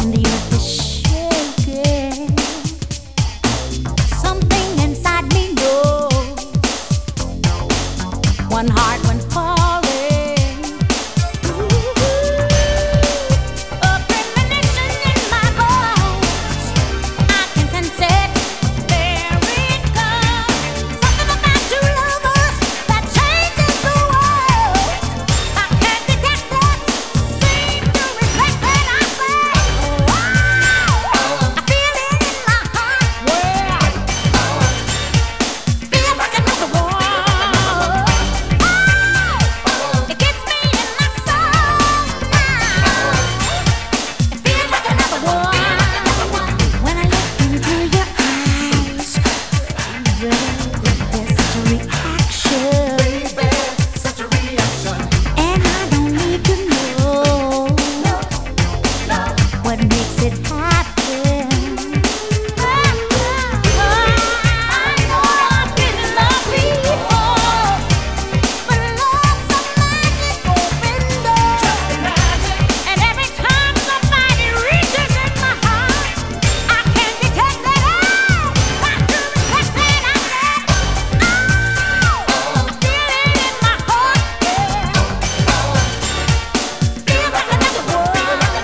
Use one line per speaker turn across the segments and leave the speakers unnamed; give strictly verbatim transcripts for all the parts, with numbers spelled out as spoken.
and the earth is shaking. Something inside me knows one heart went falling. A premonition in my bones, I can sense it. There it comes. Something about two lovers that changes the world. I can't detect it. Seem to reflect when I say, wow. I feel it in my heart. Well, feels like another one. It gets me in my soul now. It feels like another one. When I look into your eyes, baby, there's such a reaction.
Baby, such a reaction.
And I don't need to know what makes it happen. I know I've been in love before, but love's a magical window. And every time somebody reaches in my heart, I can detect that I got to respect that I said, oh, I feel it in my heart, yeah. Feels like another one.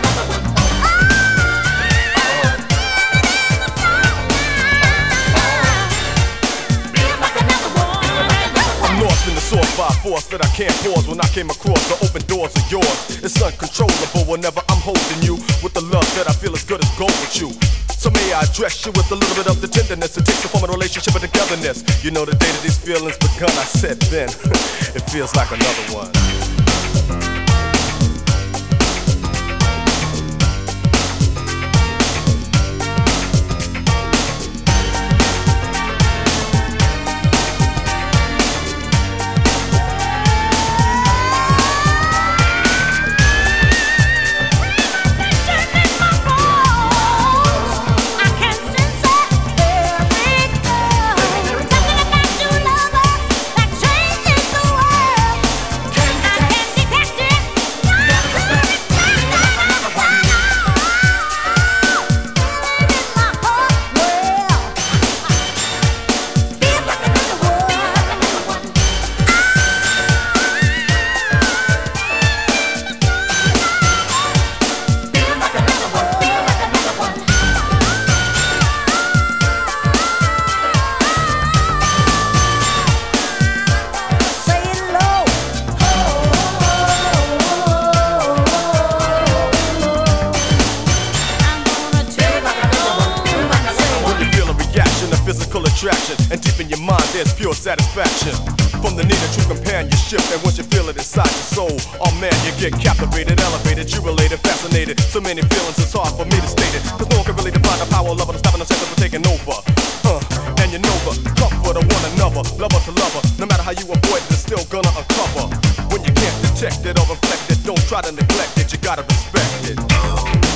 Feels like another one.
I'm lost in the source by a force that I can't pause. When I came across the open doors of yours, it's uncontrollable whenever I'm holding you with the love that I feel as good as gold with you. So may I address you with a little bit of the tenderness it takes to form a relationship and togetherness. You know the day that these feelings begun, I said then, it feels like another one. Physical attraction, and deep in your mind there's pure satisfaction from the need of true companionship. And once you feel it inside your soul, oh man, you get captivated, elevated, jubilated, fascinated. So many feelings, it's hard for me to state it, cause no one can really define the power of love and stopping the sense of taking over. Uh, and you know the comfort of one another, lover to lover. No matter how you avoid it, it's still gonna uncover. When you can't detect it or reflect it, don't try to neglect it, you gotta respect it.